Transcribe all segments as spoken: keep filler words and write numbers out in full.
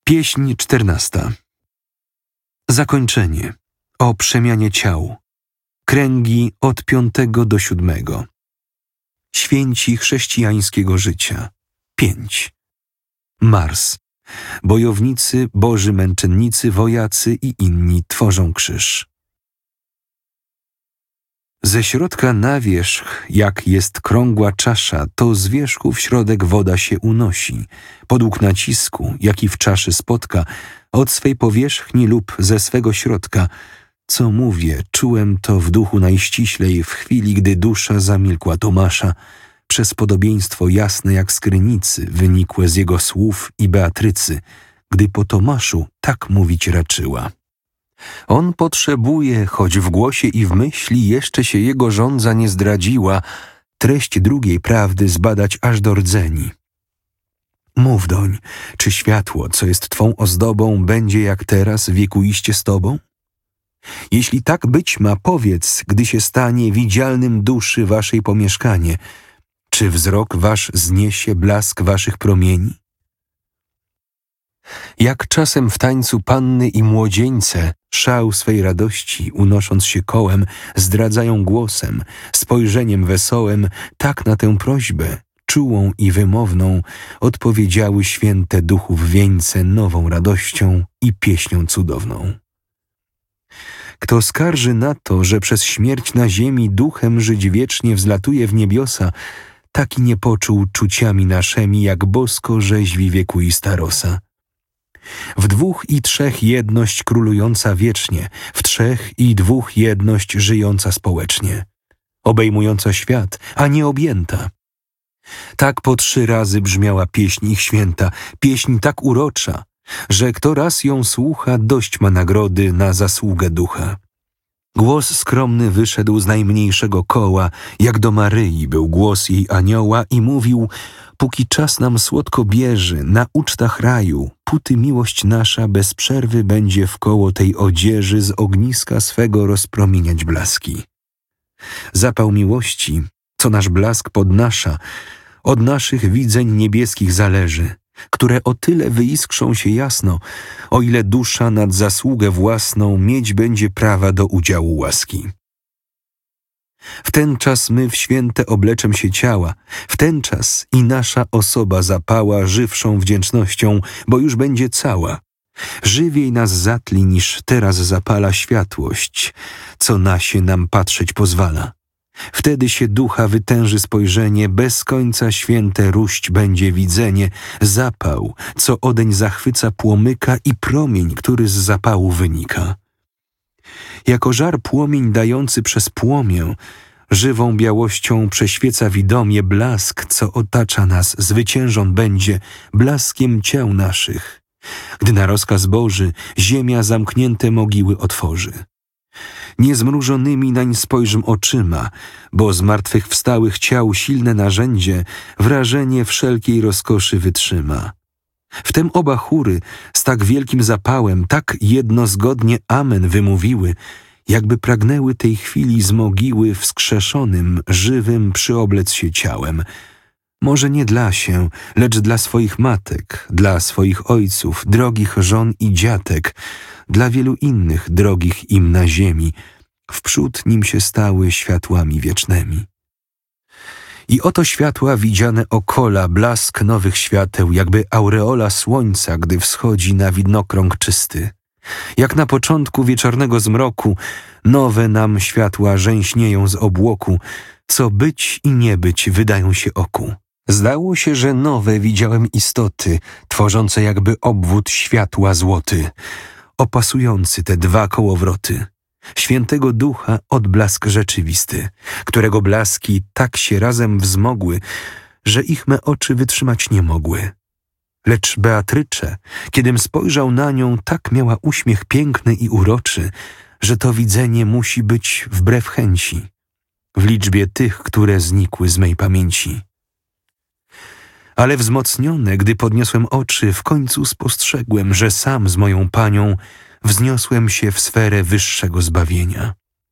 Pieśń czternasta. Zakończenie. O przemianie ciał. Kręgi od piątego do siódmego. Święci chrześcijańskiego życia. Pięć. Mars. Bojownicy, boży męczennicy, wojacy i inni tworzą krzyż. Ze środka na wierzch, jak jest krągła czasza, to z wierzchu w środek woda się unosi, podług nacisku, jaki w czaszy spotka, od swej powierzchni lub ze swego środka. Co mówię, czułem to w duchu najściślej w chwili, gdy dusza zamilkła Tomasza, przez podobieństwo jasne jak z krynicy, wynikłe z jego słów i Beatrycy, gdy po Tomaszu tak mówić raczyła. On potrzebuje, choć w głosie i w myśli jeszcze się jego żądza nie zdradziła, treść drugiej prawdy zbadać aż do rdzeni. Mów doń, czy światło, co jest twą ozdobą, będzie jak teraz wiekuiście z tobą? Jeśli tak być ma, powiedz, gdy się stanie widzialnym duszy waszej pomieszkanie, czy wzrok wasz zniesie blask waszych promieni? Jak czasem w tańcu panny i młodzieńce, szał swej radości, unosząc się kołem, zdradzają głosem, spojrzeniem wesołem, tak na tę prośbę, czułą i wymowną, odpowiedziały święte duchów wieńce nową radością i pieśnią cudowną. Kto skarży na to, że przez śmierć na ziemi duchem żyć wiecznie wzlatuje w niebiosa, taki nie poczuł czuciami naszemi, jak bosko rzeźwi wiekuista rosa. W dwóch i trzech jedność królująca wiecznie, w trzech i dwóch jedność żyjąca społecznie, obejmująca świat, a nie objęta. Tak po trzy razy brzmiała pieśń ich święta, pieśń tak urocza, że kto raz ją słucha, dość ma nagrody na zasługę ducha. Głos skromny wyszedł z najmniejszego koła, jak do Maryi był głos jej anioła i mówił: póki czas nam słodko bierze, na ucztach raju, póty miłość nasza bez przerwy będzie wkoło tej odzieży z ogniska swego rozpromieniać blaski. Zapał miłości, co nasz blask podnasza, od naszych widzeń niebieskich zależy, które o tyle wyiskrzą się jasno, o ile dusza nad zasługę własną mieć będzie prawa do udziału łaski. W ten czas my w święte obleczem się ciała, w ten czas i nasza osoba zapała żywszą wdzięcznością, bo już będzie cała. Żywiej nas zatli niż teraz zapala światłość, co na się nam patrzeć pozwala. Wtedy się ducha wytęży spojrzenie, bez końca święte róść będzie widzenie, zapał, co odeń zachwyca płomyka i promień, który z zapału wynika. Jako żar płomień dający przez płomię, żywą białością prześwieca widomie blask, co otacza nas, zwyciężon będzie blaskiem ciał naszych. Gdy na rozkaz Boży ziemia zamknięte mogiły otworzy. Niezmrużonymi nań spojrzym oczyma, bo z martwych wstałych ciał silne narzędzie wrażenie wszelkiej rozkoszy wytrzyma. Wtem oba chóry z tak wielkim zapałem tak jednozgodnie amen wymówiły, jakby pragnęły tej chwili z mogiły wskrzeszonym, żywym przyoblec się ciałem. Może nie dla się, lecz dla swoich matek, dla swoich ojców, drogich żon i dziatek, dla wielu innych drogich im na ziemi, wprzód nim się stały światłami wiecznymi. I oto światła widziane okola, blask nowych świateł, jakby aureola słońca, gdy wschodzi na widnokrąg czysty. Jak na początku wieczornego zmroku, nowe nam światła rzęśnieją z obłoku, co być i nie być wydają się oku. Zdało się, że nowe widziałem istoty, tworzące jakby obwód światła złoty, opasujący te dwa kołowroty. Świętego Ducha odblask rzeczywisty, którego blaski tak się razem wzmogły, że ich me oczy wytrzymać nie mogły. Lecz Beatrycze, kiedym spojrzał na nią, tak miała uśmiech piękny i uroczy, że to widzenie musi być wbrew chęci, w liczbie tych, które znikły z mej pamięci. Ale wzmocnione, gdy podniosłem oczy, w końcu spostrzegłem, że sam z moją Panią wzniosłem się w sferę wyższego zbawienia.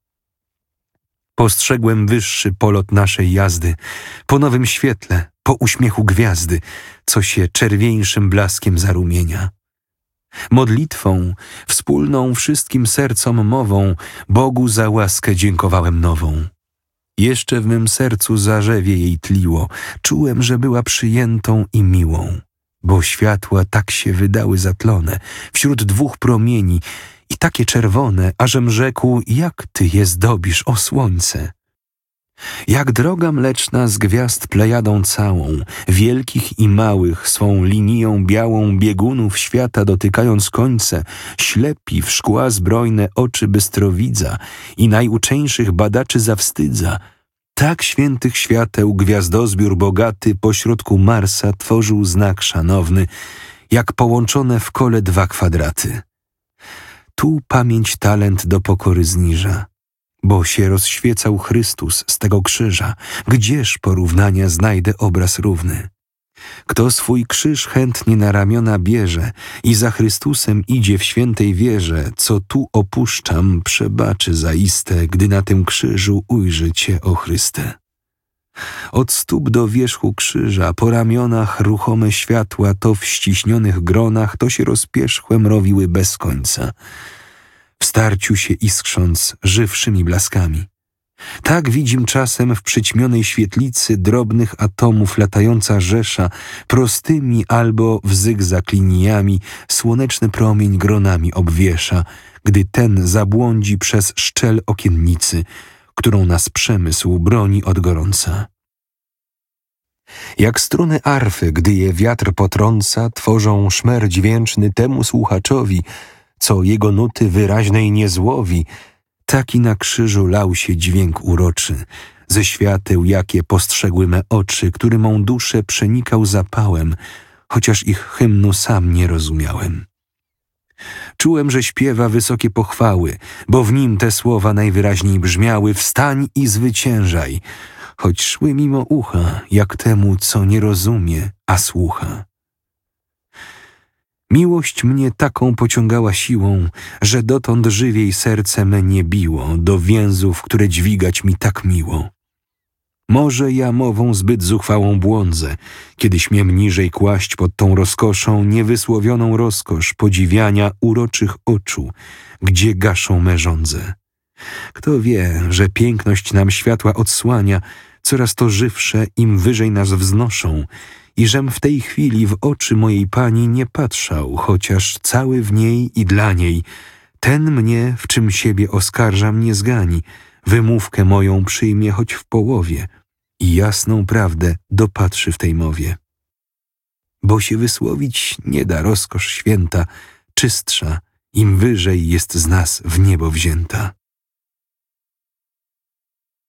Postrzegłem wyższy polot naszej jazdy, po nowym świetle, po uśmiechu gwiazdy, co się czerwieńszym blaskiem zarumienia. Modlitwą, wspólną wszystkim sercom mową, Bogu za łaskę dziękowałem nową. Jeszcze w mym sercu zarzewie jej tliło, czułem, że była przyjętą i miłą, bo światła tak się wydały zatlone wśród dwóch promieni i takie czerwone, ażem rzekł, jak ty je zdobisz, o słońce. Jak droga mleczna z gwiazd plejadą całą, wielkich i małych swą linią białą biegunów świata dotykając końce, ślepi w szkła zbrojne oczy bystrowidza i najuczeńszych badaczy zawstydza, tak świętych świateł gwiazdozbiór bogaty pośrodku Marsa tworzył znak szanowny, jak połączone w kole dwa kwadraty. Tu pamięć talent do pokory zniża, bo się rozświecał Chrystus z tego krzyża, gdzież porównania znajdę obraz równy? Kto swój krzyż chętnie na ramiona bierze i za Chrystusem idzie w świętej wierze, co tu opuszczam, przebaczy zaiste, gdy na tym krzyżu ujrzy Cię, o Chryste. Od stóp do wierzchu krzyża, po ramionach ruchome światła, to w ściśnionych gronach, to się rozpierzchłem rowiły bez końca, w starciu się iskrząc żywszymi blaskami. Tak widzim czasem w przyćmionej świetlicy drobnych atomów latająca rzesza, prostymi albo w zygzak liniami słoneczny promień gronami obwiesza, gdy ten zabłądzi przez szczel okiennicy, którą nas przemysł broni od gorąca. Jak struny arfy, gdy je wiatr potrąca, tworzą szmer dźwięczny temu słuchaczowi, co jego nuty wyraźnej nie złowi, taki na krzyżu lał się dźwięk uroczy, ze świateł, jakie postrzegły me oczy, który mą duszę przenikał zapałem, chociaż ich hymnu sam nie rozumiałem. Czułem, że śpiewa wysokie pochwały, bo w nim te słowa najwyraźniej brzmiały: wstań i zwyciężaj, choć szły mimo ucha, jak temu, co nie rozumie, a słucha. Miłość mnie taką pociągała siłą, że dotąd żywiej serce me nie biło do więzów, które dźwigać mi tak miło. Może ja mową zbyt zuchwałą błądzę, kiedy śmiem niżej kłaść pod tą rozkoszą niewysłowioną rozkosz podziwiania uroczych oczu, gdzie gaszą me żądze. Kto wie, że piękność nam światła odsłania, coraz to żywsze im wyżej nas wznoszą, i żem w tej chwili w oczy mojej Pani nie patrzał, chociaż cały w niej i dla niej, ten mnie, w czym siebie oskarżam, nie zgani, wymówkę moją przyjmie choć w połowie i jasną prawdę dopatrzy w tej mowie. Bo się wysłowić nie da rozkosz święta, czystsza, im wyżej jest z nas w niebo wzięta.